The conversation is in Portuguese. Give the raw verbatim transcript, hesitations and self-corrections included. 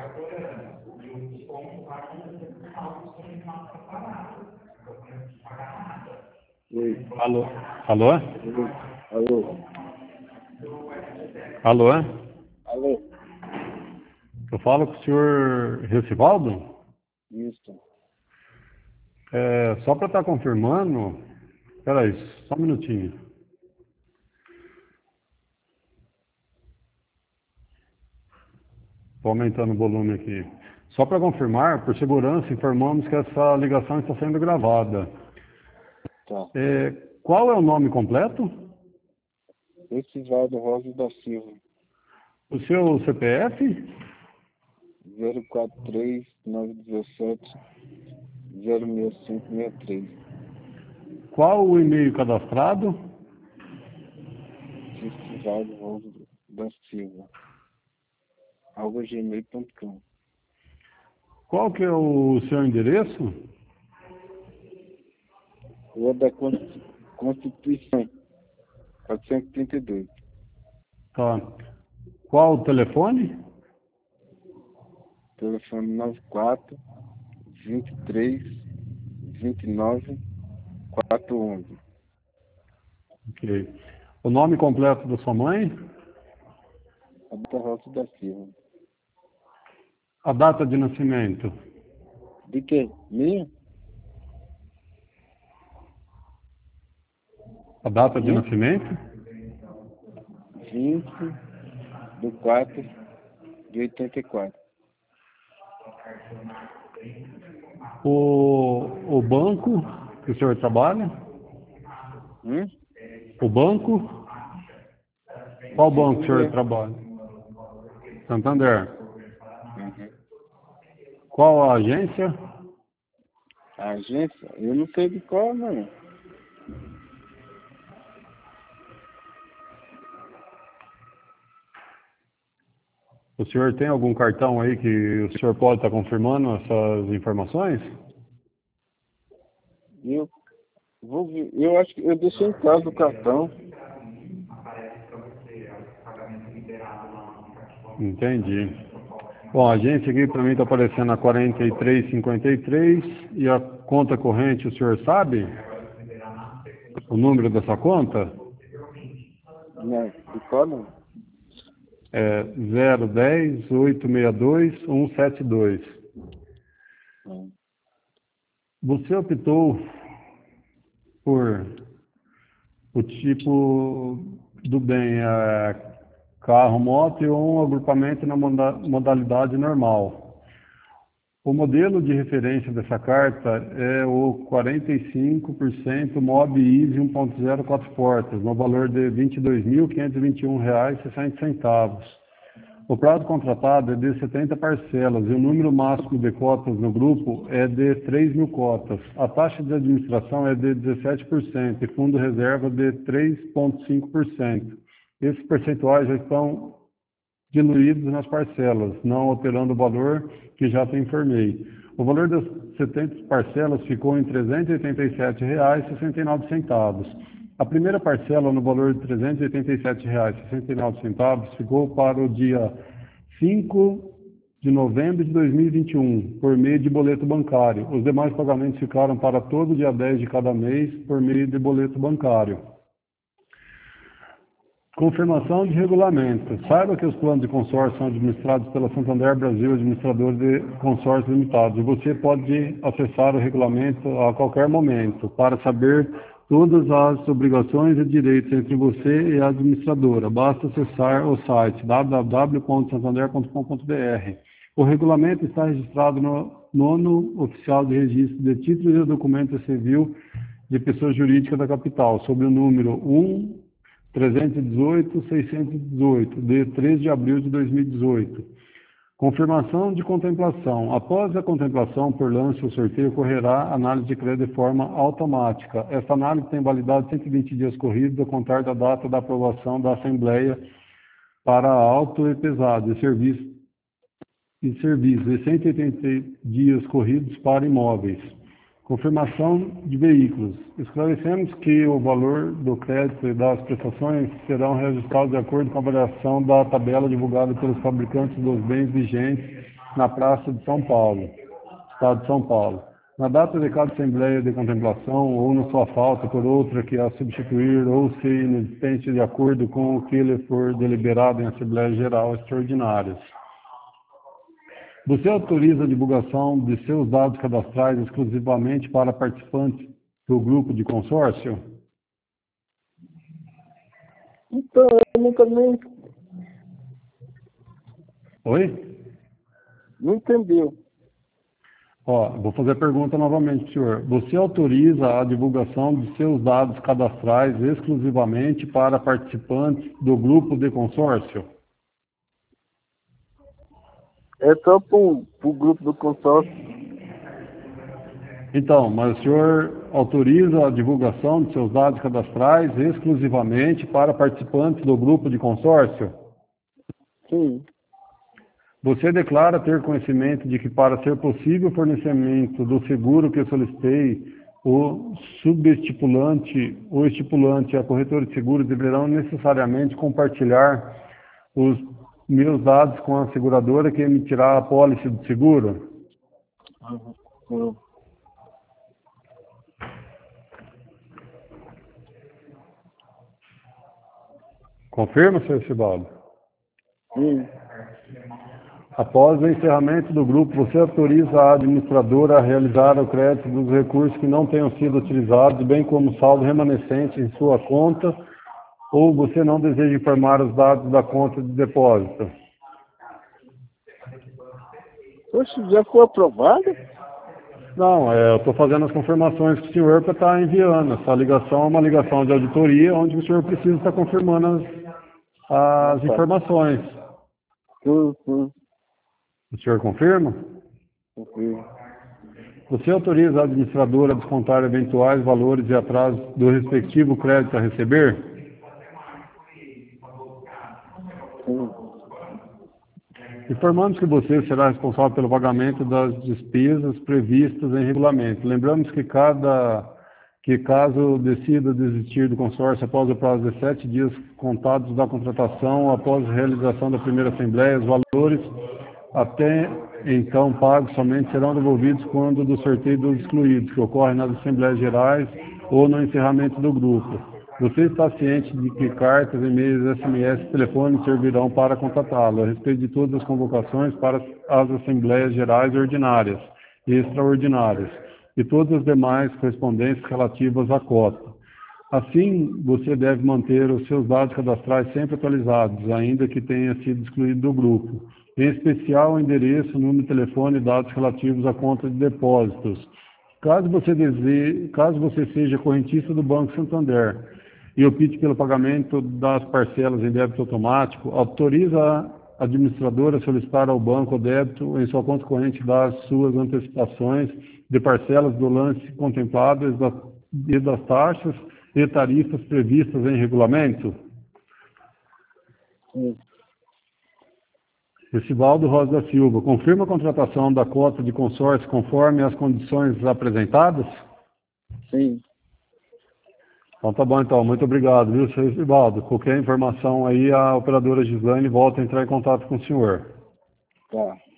Oi. Alô? Alô? Alô? Alô? Alô? Eu falo com o senhor Recivaldo? Isso. É, só para estar confirmando... Peraí, só um minutinho. Estou aumentando o volume aqui. Só para confirmar, por segurança, informamos que essa ligação está sendo gravada. Tá. É, qual é o nome completo? Recivaldo Rosa da Silva. O seu C P F? zero quatro três nove um sete zero seis cinco seis três. Qual o e-mail cadastrado? Recivaldo Rosa da Silva. arroba gmail ponto com. Qual que é o seu endereço? Rua da Consti- Constituição, quatrocentos e trinta e dois. Tá. Qual o telefone? Telefone nove quatro vinte e três vinte e nove quatrocentos e onze. Ok. O nome completo da sua mãe? Roberta Rosa da Silva. A data de nascimento? De quê? Minha? A data de Minha? nascimento? vinte de quatro de oitenta e quatro. O, o banco que o senhor trabalha? Hum? O banco? Qual banco o senhor Santander. trabalha? Santander. Uhum. Qual a agência? A agência? Eu não sei de qual, mano. O senhor tem algum cartão aí que o senhor pode estar confirmando essas informações? Eu vou ver. Eu acho que eu deixei em casa o cartão. Entendi. Bom, a agência aqui para mim está aparecendo a quarenta e três cinquenta e três e a conta corrente o senhor sabe? O número dessa conta? Não, de qual não? É zero dez oito seis dois um sete dois. Não. Você optou por o tipo do bem, é carro, moto ou um agrupamento na moda- modalidade normal. O modelo de referência dessa carta é o quarenta e cinco por cento Mob Easy um ponto zero quatro portas, no valor de vinte e dois mil quinhentos e vinte e um reais e sessenta centavos. O prazo contratado é de setenta parcelas e o número máximo de cotas no grupo é de três mil cotas. A taxa de administração é de dezessete por cento e fundo reserva de três vírgula cinco por cento. Esses percentuais já estão diluídos nas parcelas, não alterando o valor que já te informei. O valor das setenta parcelas ficou em trezentos e oitenta e sete reais e sessenta e nove centavos. A primeira parcela, no valor de trezentos e oitenta e sete reais e sessenta e nove centavos, ficou para o dia cinco de novembro de dois mil e vinte e um, por meio de boleto bancário. Os demais pagamentos ficaram para todo dia dez de cada mês, por meio de boleto bancário. Confirmação de regulamento. Saiba que os planos de consórcio são administrados pela Santander Brasil, administrador de consórcios limitados. E você pode acessar o regulamento a qualquer momento para saber todas as obrigações e direitos entre você e a administradora. Basta acessar o site w w w ponto santander ponto com ponto b r. O regulamento está registrado no nono oficial de registro de títulos e documentos civil de pessoa jurídica da capital, sob o número um trezentos e dezoito, seiscentos e dezoito, de três de abril de dois mil e dezoito. Confirmação de contemplação. Após a contemplação por lance ou sorteio, ocorrerá análise de crédito de forma automática. Esta análise tem validade de cento e vinte dias corridos a contar da data da aprovação da Assembleia para auto e pesado e serviço, e serviço e cento e oitenta dias corridos para imóveis. Confirmação de veículos. Esclarecemos que o valor do crédito e das prestações serão reajustados de acordo com a variação da tabela divulgada pelos fabricantes dos bens vigentes na Praça de São Paulo, Estado de São Paulo. Na data de cada Assembleia de Contemplação, ou na sua falta por outra que a substituir, ou se inexistente de acordo com o que lhe for deliberado em Assembleia Geral Extraordinárias. Você autoriza a divulgação de seus dados cadastrais exclusivamente para participantes do grupo de consórcio? Então, eu nunca nem... Oi? Não entendeu. Ó, vou fazer a pergunta novamente, senhor. Você autoriza a divulgação de seus dados cadastrais exclusivamente para participantes do grupo de consórcio? É só para o grupo do consórcio. Então, mas o senhor autoriza a divulgação de seus dados cadastrais exclusivamente para participantes do grupo de consórcio? Sim. Você declara ter conhecimento de que, para ser possível o fornecimento do seguro que eu solicitei, o subestipulante ou estipulante e a corretora de seguros deverão necessariamente compartilhar os meus dados com a seguradora que emitirá a pólice de seguro? Uhum. Confirma, senhor Cibaldo? Sim. Após o encerramento do grupo, você autoriza a administradora a realizar o crédito dos recursos que não tenham sido utilizados, bem como saldo remanescente em sua conta, ou você não deseja informar os dados da conta de depósito? Oxe, já foi aprovado? Não, é, eu estou fazendo as confirmações que o senhor está enviando. Essa ligação é uma ligação de auditoria, onde o senhor precisa estar confirmando as, as informações. Sim, sim. O senhor confirma? Confirmo. Você autoriza a administradora a descontar eventuais valores e atrasos do respectivo crédito a receber? Sim. Informamos que você será responsável pelo pagamento das despesas previstas em regulamento. Lembramos que cada que caso decida desistir do consórcio após o prazo de sete dias contados da contratação, após a realização da primeira assembleia, os valores até então pagos somente serão devolvidos quando do sorteio dos excluídos, que ocorre nas Assembleias Gerais ou no encerramento do grupo. Você está ciente de que cartas, e-mails, S M S e telefones servirão para contatá-lo a respeito de todas as convocações para as Assembleias Gerais ordinárias e extraordinárias e todas as demais correspondências relativas à cota. Assim, você deve manter os seus dados cadastrais sempre atualizados, ainda que tenha sido excluído do grupo. Em especial, o endereço, número de telefone e dados relativos à conta de depósitos. Caso você, deseje, caso você seja correntista do Banco Santander e opte pelo pagamento das parcelas em débito automático, autoriza a administradora a solicitar ao banco o débito em sua conta corrente das suas antecipações de parcelas do lance contempladas e das taxas e tarifas previstas em regulamento? Sim. Recibaldo Rosa da Silva, confirma a contratação da cota de consórcio conforme as condições apresentadas? Sim. Então tá bom, então. Muito obrigado, viu, senhor Recibaldo? Qualquer informação aí, a operadora Gislaine volta a entrar em contato com o senhor. Tá.